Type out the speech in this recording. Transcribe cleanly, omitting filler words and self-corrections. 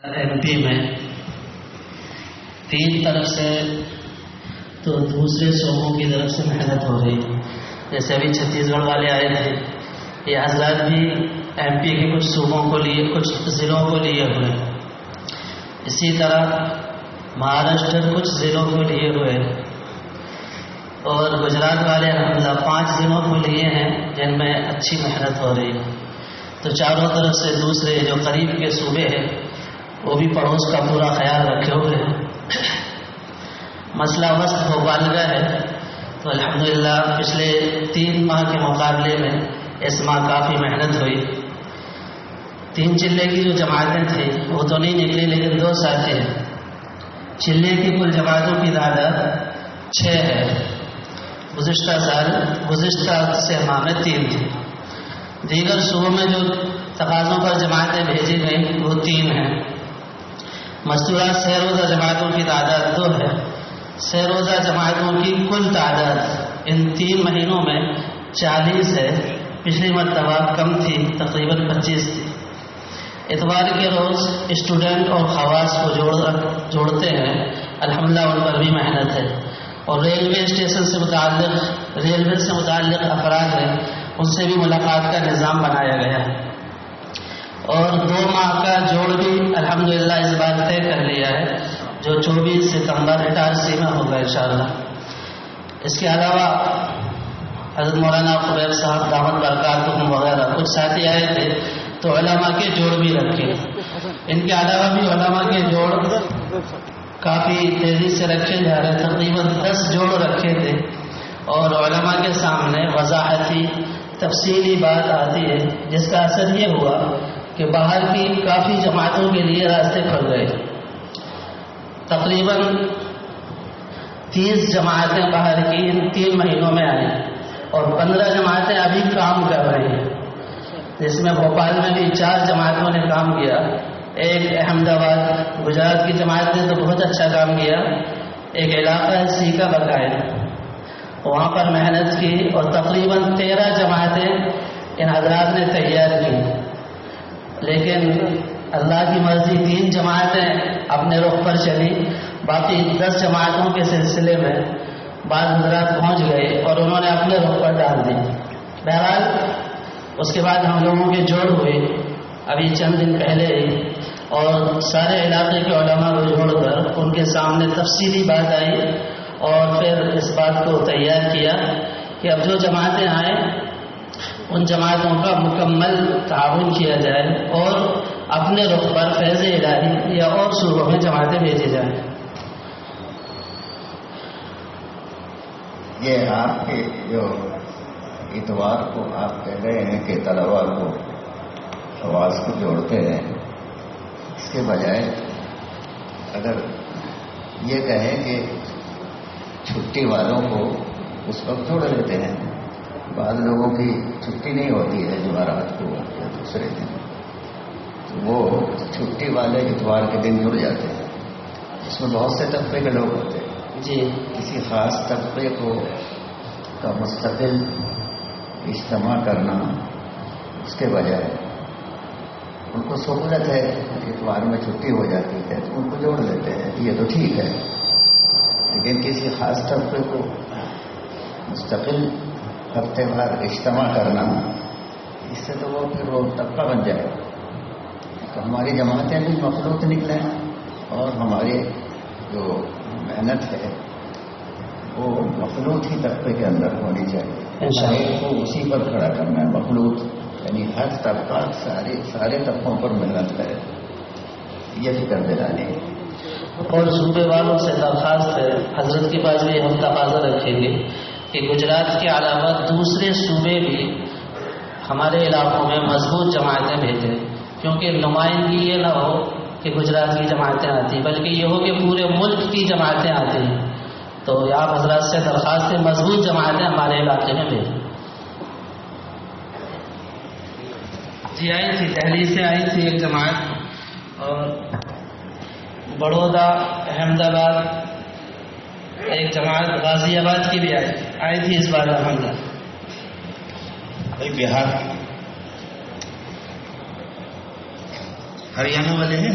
M P میں تین طرف سے تو دوسرے صوبوں کی طرف سے محنت ہو رہی ہے. جیسے ابھی چھتیس گڑھ والے آئے تھے، یہ حضرات بھی ایم پی کے کچھ صوبوں کو لیے، کچھ ضلعوں کو لیے ہوئے. اسی طرح مہاراشٹر کچھ ضلعوں کو لیے ہوئے، اور گجرات والے الحمدللہ 5 ضلعوں کو لیے ہیں جن میں اچھی محنت ہو رہی ہے. تو چاروں طرف سے دوسرے جو قریب کے صوبے ہیں وہ بھی پڑوس کا پورا خیال رکھے ہوئے ہیں. مسئلہ وسط بھوپال کا ہے تو الحمدللہ پچھلے 3 ماہ کے مقابلے میں اس ماہ کافی محنت ہوئی. 3 چلے کی جو جماعتیں تھیں وہ تو نہیں نکلی، لیکن 2 ساتھی ہیں. چلے کی کل جماعتوں کی تعداد 6 ہے. گزشتہ سے ماہ میں 3 تھی. دیگر صوبوں میں جو تقاضوں پر جماعتیں بھیجی گئیں وہ 3 ہیں. مستورہ سہ روزہ جماعتوں کی تعداد 2 ہے. سہ روزہ جماعتوں کی کل تعداد ان 3 مہینوں میں 40 ہے. پچھلی مرتبہ کم تھی، تقریباً 25 تھی. اتوار کے روز اسٹوڈنٹ اور خواص کو جوڑتے ہیں، الحمدللہ ان پر بھی محنت ہے. اور ریلوے اسٹیشن سے متعلق افراد ہیں، ان سے بھی ملاقات کا نظام بنایا گیا ہے. اور 2 ماہ کا جوڑ بھی الحمدللہ اس بار طے کر لیا ہے، جو 24 ستمبر اٹارسی میں ہوگا انشاءاللہ. اس کے علاوہ حضرت مولانا قبیر صاحب دامت برکاتہم وغیرہ کچھ ساتھی آئے تھے تو علماء کے جوڑ بھی رکھے. ان کے علاوہ بھی علماء کے جوڑ کافی تیزی سے رکھے جا رہے. تقریباً 10 جوڑ رکھے تھے، اور علماء کے سامنے وضاحتی تفصیلی بات آتی ہے، جس کا اثر یہ ہوا کہ باہر کی کافی جماعتوں کے لیے راستے کھل گئے. تقریباً 30 جماعتیں باہر کی ان 3 مہینوں میں آئیں، اور 15 جماعتیں ابھی کام کر رہی ہیں، جس میں بھوپال میں بھی 4 جماعتوں نے کام کیا. ایک احمد آباد گجرات کی جماعت نے تو بہت اچھا کام کیا. ایک علاقہ ہے سیکا بقائے، وہاں پر محنت کی، اور تقریباً 13 جماعتیں ان حضرات نے تیار کی. لیکن اللہ کی مرضی 3 جماعتیں اپنے رخ پر چلی. باقی 10 جماعتوں کے سلسلے میں بعض حضرات پہنچ گئے اور انہوں نے اپنے رخ پر ڈال دی. بہرحال اس کے بعد ہم لوگوں کے جوڑ ہوئے ابھی چند دن پہلے ہی، اور سارے علاقے کے علماء کو جوڑ کر ان کے سامنے تفصیلی بات آئی، اور پھر اس بات کو تیار کیا کہ اب جو جماعتیں آئیں ان جماعتوں کا مکمل تعاون کیا جائے، اور اپنے رخ پر فیض الہی یا اور صوبوں میں جماعتیں بھیجی جائیں. یہ آپ کے جو اتوار کو آپ کہہ رہے ہیں کہ طلباء کو خواص کو جوڑتے ہیں، اس کے بجائے اگر یہ کہیں کہ چھٹی والوں کو اس وقت جوڑ لیتے ہیں. بعض لوگوں کی چھٹی نہیں ہوتی ہے جمعرات کو یا دوسرے دن، تو وہ چھٹی والے اتوار کے دن جڑ جاتے ہیں. اس میں بہت سے طبقے کے لوگ ہوتے ہیں. جی، کسی خاص طبقے کا مستقل اجتماع کرنا، اس کے بجائے ان کو سہولت ہے، اتوار میں چھٹی ہو جاتی ہے تو ان کو جوڑ لیتے ہیں، یہ تو ٹھیک ہے. لیکن کسی خاص طبقے کو مستقل ہفتے بھر اجتماع کرنا، اس سے تو وہ پھر وہ طبقہ بن جائے گا. تو ہماری جماعتیں بھی مخلوط نکلیں، اور ہماری جو محنت ہے وہ مخلوط ہی طبقے کے اندر ہونی چاہیے. ایک کو اسی پر کھڑا کرنا ہے، مخلوط، یعنی ہر طبقہ سارے طبقوں پر محنت کرے، یہ فکر دلانی ہے. اور صوبے والوں سے درخواست ہے، حضرت کے پاس بھی ہم تقاضا رکھیں گے کہ گجرات کے علاوہ دوسرے صوبے بھی ہمارے علاقوں میں مضبوط جماعتیں بھیجیں. کیونکہ نمائندگی یہ نہ ہو کہ گجرات کی جماعتیں آتی، بلکہ یہ ہو کہ پورے ملک کی جماعتیں آتی ہیں. تو آپ حضرات سے درخواست ہے مضبوط جماعتیں ہمارے علاقے میں بھیجیں. جی آئی تھی، دہلی سے آئی تھی ایک جماعت، اور بڑودہ، احمد آباد، ایک جماعت غازی آباد کی بھی آئی تھی اس بار الحمدللہ. بہار ہریانہ والے ہیں.